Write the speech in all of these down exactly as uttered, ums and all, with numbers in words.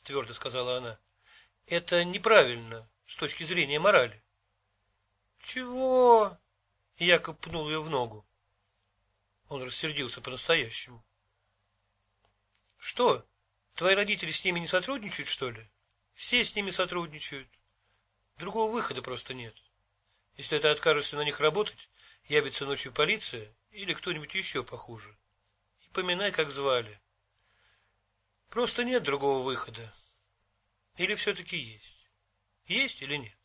твердо сказала она. Это неправильно с точки зрения морали. Чего? Якоб пнул ее в ногу. Он рассердился по-настоящему. Что? Твои родители с ними не сотрудничают, что ли? Все с ними сотрудничают. Другого выхода просто нет. Если ты откажешься на них работать, явится ночью полиция или кто-нибудь еще похуже. И поминай, как звали. Просто нет другого выхода. Или все-таки есть? Есть или нет?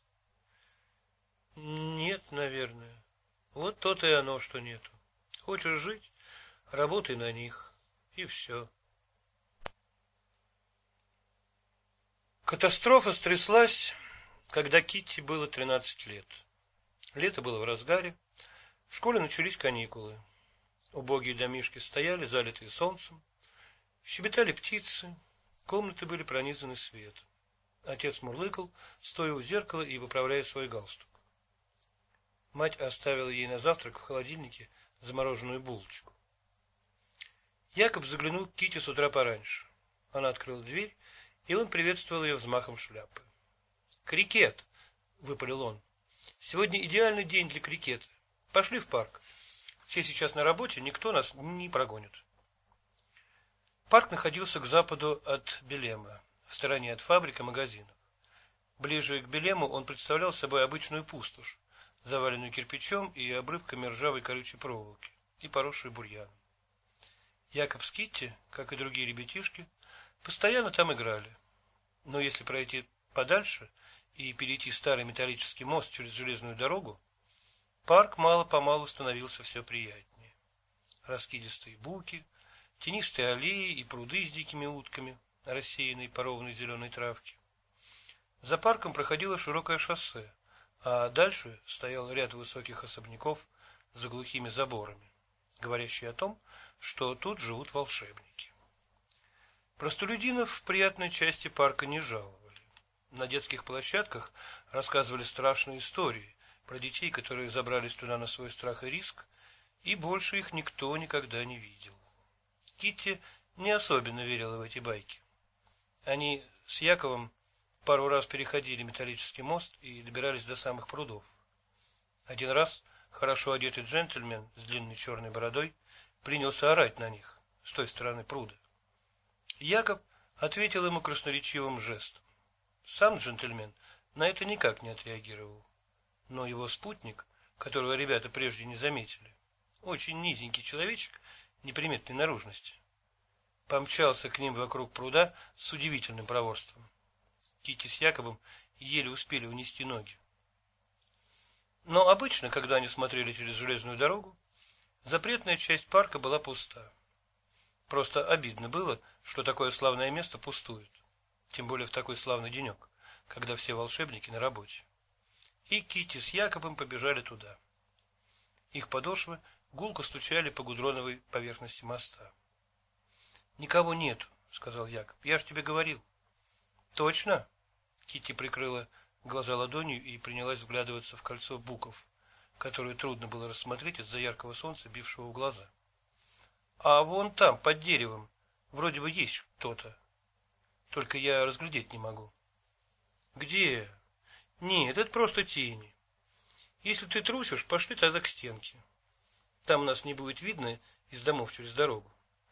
Нет, наверное. Вот то-то и оно, что нету. Хочешь жить, работай на них. И все. Катастрофа стряслась, когда Китти было тринадцать лет. Лето было в разгаре. В школе начались каникулы. Убогие домишки стояли, залитые солнцем. Щебетали птицы. Комнаты были пронизаны светом. Отец мурлыкал, стоя у зеркала и поправляя свой галстук. Мать оставила ей на завтрак в холодильнике замороженную булочку. Якоб заглянул к Китти с утра пораньше. Она открыла дверь, и он приветствовал ее взмахом шляпы. «Крикет!» — выпалил он. «Сегодня идеальный день для крикета. Пошли в парк. Все сейчас на работе, никто нас не прогонит». Парк находился к западу от Белема, в стороне от фабрик и магазинов. Ближе к Белему он представлял собой обычную пустошь, заваленную кирпичом и обрывками ржавой колючей проволоки, и поросшую бурьяном. Якоб с Китти, как и другие ребятишки, постоянно там играли. Но если пройти подальше и перейти старый металлический мост через железную дорогу, парк мало-помалу становился все приятнее. Раскидистые буки, тенистые аллеи и пруды с дикими утками, рассеянные по ровной зеленой травке. За парком проходило широкое шоссе, а дальше стоял ряд высоких особняков за глухими заборами, говорящие о том, что тут живут волшебники. Простолюдинов в приятной части парка не жаловали. На детских площадках рассказывали страшные истории про детей, которые забрались туда на свой страх и риск, и больше их никто никогда не видел. Китти не особенно верила в эти байки. Они с Яковом пару раз переходили металлический мост и добирались до самых прудов. Один раз хорошо одетый джентльмен с длинной черной бородой принялся орать на них с той стороны пруда. Якоб ответил ему красноречивым жестом. Сам джентльмен на это никак не отреагировал, но его спутник, которого ребята прежде не заметили, очень низенький человечек неприметной наружности, помчался к ним вокруг пруда с удивительным проворством. Китти с Якобом еле успели унести ноги. Но обычно, когда они смотрели через железную дорогу, запретная часть парка была пуста. Просто обидно было, что такое славное место пустует, тем более в такой славный денек, когда все волшебники на работе. И Китти с Якобом побежали туда. Их подошвы гулко стучали по гудроновой поверхности моста. «Никого нету», — сказал Якоб. «Я ж тебе говорил». «Точно?» — Китти прикрыла глаза ладонью и принялась вглядываться в кольцо букв, которое трудно было рассмотреть из-за яркого солнца, бившего в глаза. «А вон там, под деревом, вроде бы есть кто-то. Только я разглядеть не могу». «Где?» «Нет, это просто тени. Если ты трусишь, пошли тогда к стенке. Там нас не будет видно из домов через дорогу».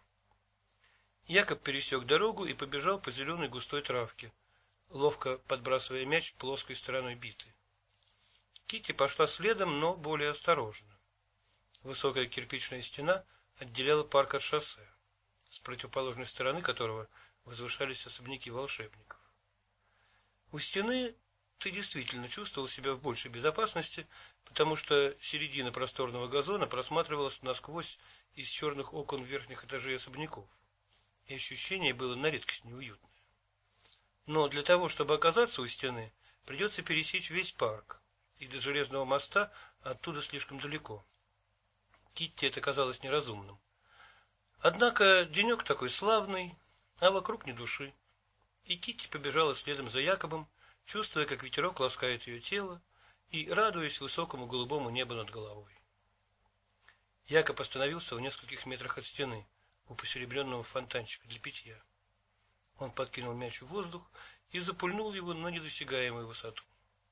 Якоб пересек дорогу и побежал по зеленой густой травке, ловко подбрасывая мяч плоской стороной биты. Китти пошла следом, но более осторожно. Высокая кирпичная стена отделяла парк от шоссе, с противоположной стороны которого возвышались особняки волшебников. У стены ты действительно чувствовал себя в большей безопасности, потому что середина просторного газона просматривалась насквозь из черных окон верхних этажей особняков, и ощущение было на редкость неуютное. Но для того, чтобы оказаться у стены, придется пересечь весь парк, и до железного моста оттуда слишком далеко. Китти это казалось неразумным. Однако денек такой славный, а вокруг ни души. И Китти побежала следом за Якобом, чувствуя, как ветерок ласкает ее тело, и радуясь высокому голубому небу над головой. Якоб остановился в нескольких метрах от стены, у посеребренного фонтанчика для питья. Он подкинул мяч в воздух и запульнул его на недосягаемую высоту.